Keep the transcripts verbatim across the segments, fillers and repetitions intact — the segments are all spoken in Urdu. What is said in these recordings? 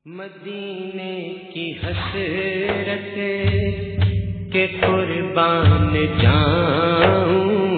مدینے کی حسرت کے قربان جاؤں،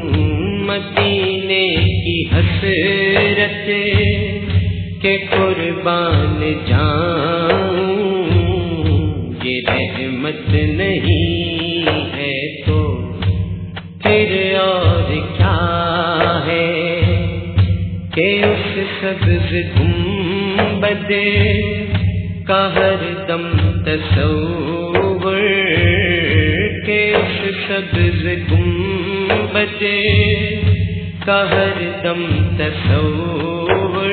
مدینے کی حسرت کے قربان جاؤں، یہ رحمت نہیں ہے تو پھر اور کیا ہے کہ اس سبز گنبد کا ہر دم تصور، کہ اس سبز گنبد کا ہر دم تصور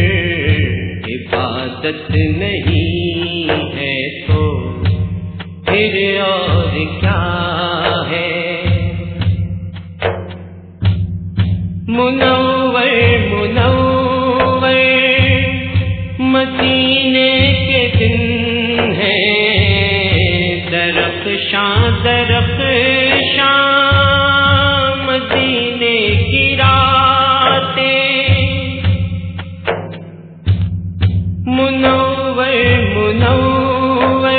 عبادت نہیں ہے تو پھر اور کیا ہے۔ منور منور مدینے کے دن ہیں، درخشاں درخشاں مدینے کی راتیں، منور منور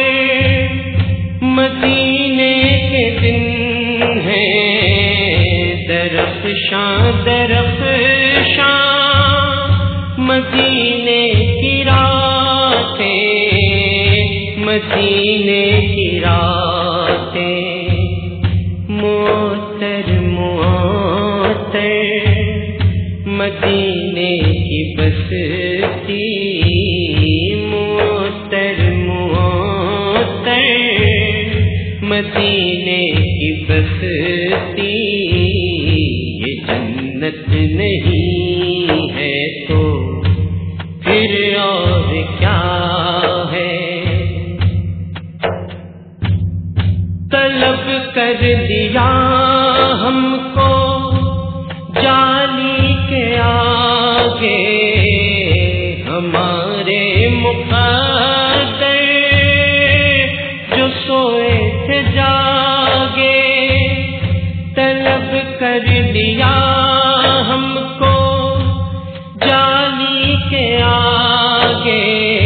مدینے کے دن ہیں، درخشاں درخشاں مدینے کی راتیں، مدینے کی راتیں، معطر معطر مدینے کی بستی، معطر معطر مدینے کی بستی، یہ جنت نہیں ہے تو پھر اور کیا ہے۔ طلب کر دیا ہم کو جالی کے آگے، ہمارے مقدر جو سوئے تھے جاگے، طلب کر دیا ہم کو جالی کے آگے،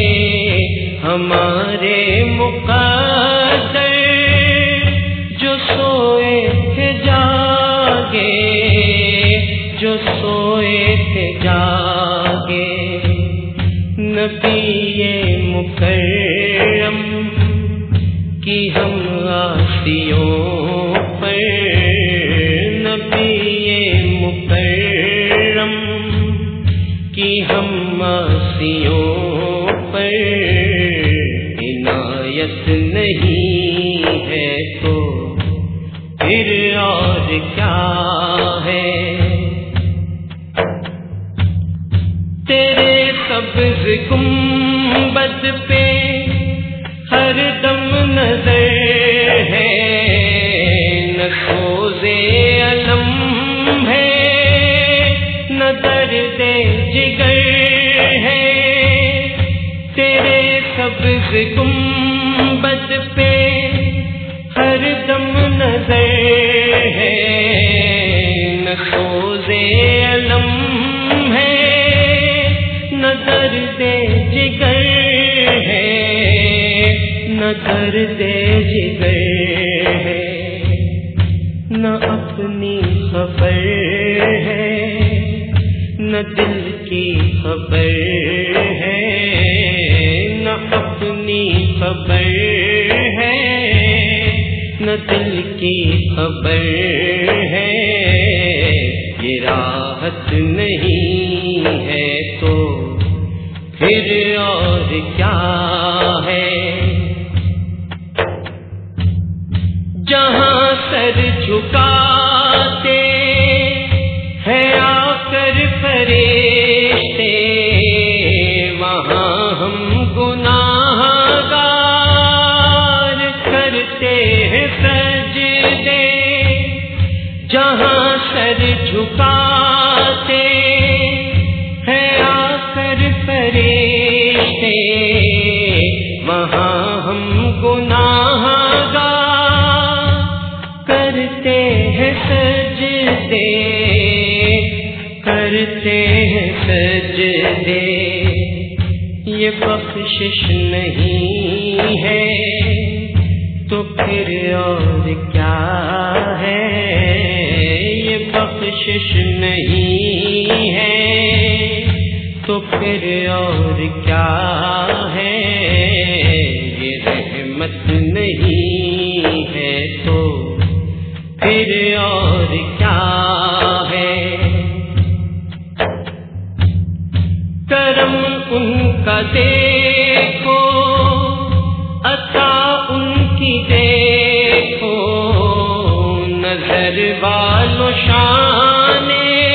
ہمارے مقدر جو سوئے تھے جاگے، جو سوئے تھے جاگے، نبی مکرم کی ہم آسیوں پر، نبی مکرم کی ہم آسیوں پر عنایت نہیں ہے تو پھر اور کیا ہے۔ تیرے سبز گنبد پہ ہر دم نظر ہے، نہ سوز علم ہے نہ درد جگر ہے، تیرے سبز گنبد پہ ہر دم نظر ہے، نہ سوز علم ہے نہ درد جگر ہے، نہ درد جگر ہے، نہ اپنی خبر ہے نہ دل کی خبر ہے، نہ اپنی خبر ہے نہ دل کی خبر ہے، یہ راحت نہیں ہے تو پھر اور کیا ہے۔ جہاں سر جھکاتے ہیں آ کر فرشتے، وہاں ہم گناہ گار کرتے ہیں سجدے، جہاں سر جھکاتے ہیں آ کر فرشتے، وہاں ہم گناہ گار کرتے ہیں سجدے، کرتے ہیں سجدے، یہ بخشش نہیں ہے تو پھر اور کیا ہے، یہ بخشش نہیں ہے تو پھر اور کیا ہے، یہ رحمت نہیں ہے تو پھر اور کیا ہے۔ کرم ان کا دیکھو، عطا ان کی دیکھو، نظر والو شان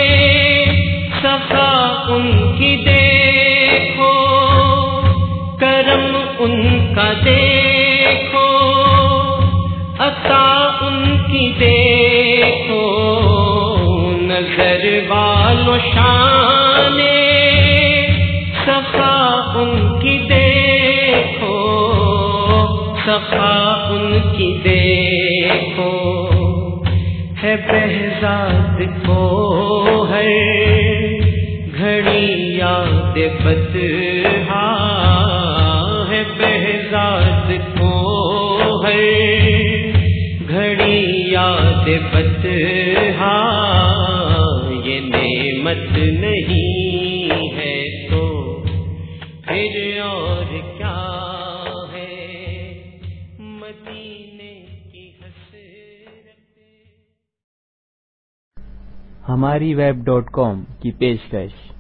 سخا ان کی دیکھو، کرم ان کا دیکھو، عطا ان کی دیکھو، نظر والو شان سخا ان کی دیکھو، سخا ان کی دیکھو، ہے بہزاد کو ہر گھڑی یاد بدہا، ہے بہزاد کو ہر گھڑی یاد بدہا، یہ نعمت نہیں ہے تو پھر اور کیا ہے، مدینے کی حسرت۔ ہماری ویب ڈاٹ کام کی پیشکش